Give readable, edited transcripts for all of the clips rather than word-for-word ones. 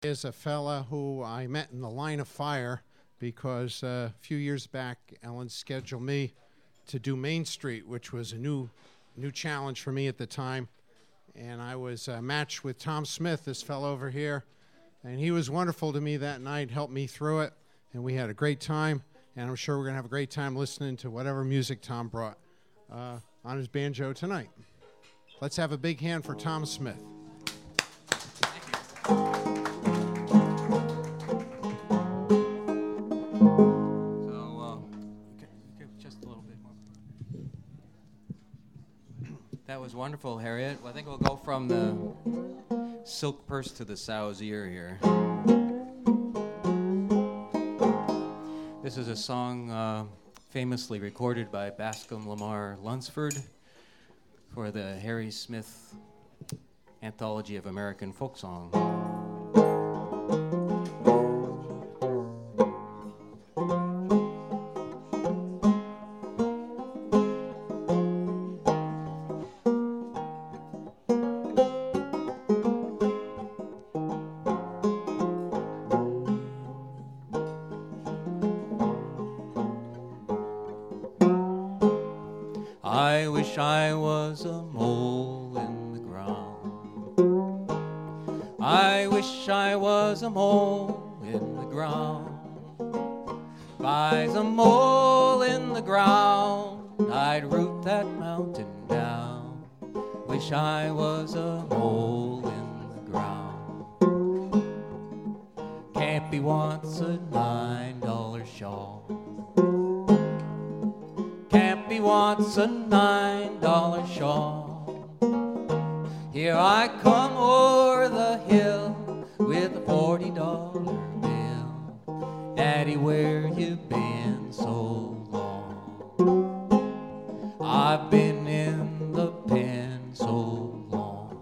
Is a fella who I met in the line of fire because a few years back, Ellen scheduled me to do Main Street, which was a new challenge for me at the time. And I was matched with Tom Smith, this fellow over here. And he was wonderful to me that night, helped me through it. And we had a great time. And I'm sure we're going to have a great time listening to whatever music Tom brought on his banjo tonight. Let's have a big hand for Tom Smith. That was wonderful, Harriet. Well, I think we'll go from the silk purse to the sow's ear here. This is a song famously recorded by Bascom Lamar Lunsford for the Harry Smith Anthology of American Folk Song. I wish I was a mole in the ground. I wish I was a mole in the ground. If I was a mole in the ground, I'd root that mountain down. Wish I was a mole in the ground. Campy wants a $9 shawl. Campy wants a $9 shawl. Here I come o'er the hill with a $40 bill. Daddy, where you been so long? I've been in the pen so long.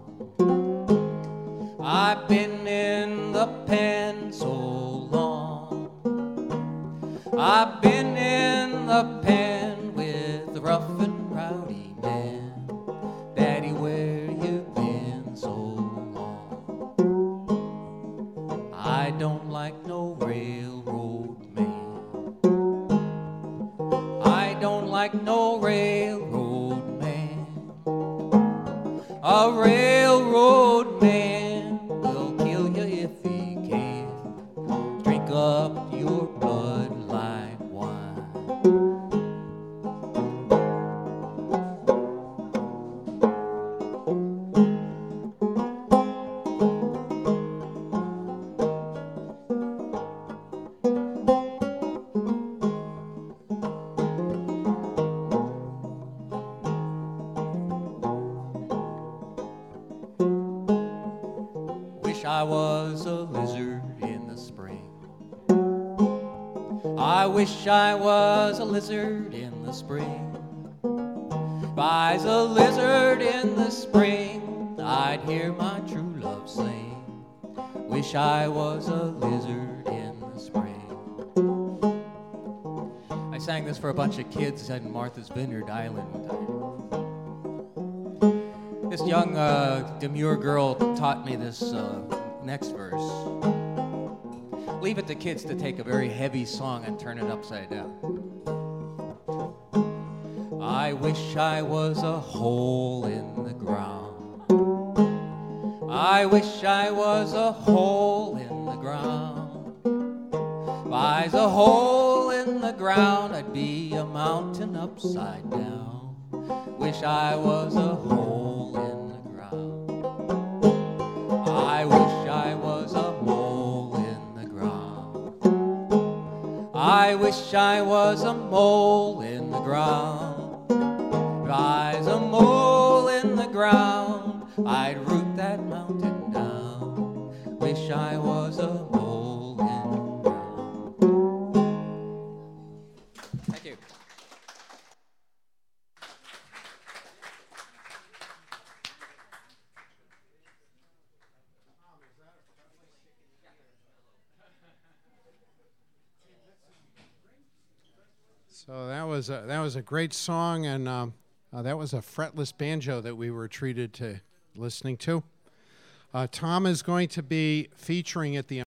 I've been in the pen so long. I've been in the pen the rough and rowdy man. Daddy, where you been so long? I don't like no railroad man. I don't like no railroad man. A railroad man will kill you if he can. Drink up your blood like wine. I was a lizard in the spring. I wish I was a lizard in the spring. If I was a lizard in the spring, I'd hear my true love sing. Wish I was a lizard in the spring. I sang this for a bunch of kids at Martha's Vineyard Island one time. This young demure girl taught me this next verse. Leave it to kids to take a very heavy song and turn it upside down. I wish I was a hole in the ground. I wish I was a hole in the ground. If I was a hole in the ground, I'd be a mountain upside down. Wish I was a hole in the ground. I wish I was a mole in the ground. I wish I was a mole in the ground. If I was a mole in the ground, I'd root that mountain down. Wish I was a mole in the ground. Thank you. So that was a great song, and that was a fretless banjo that we were treated to listening to. Tom is going to be featuring at the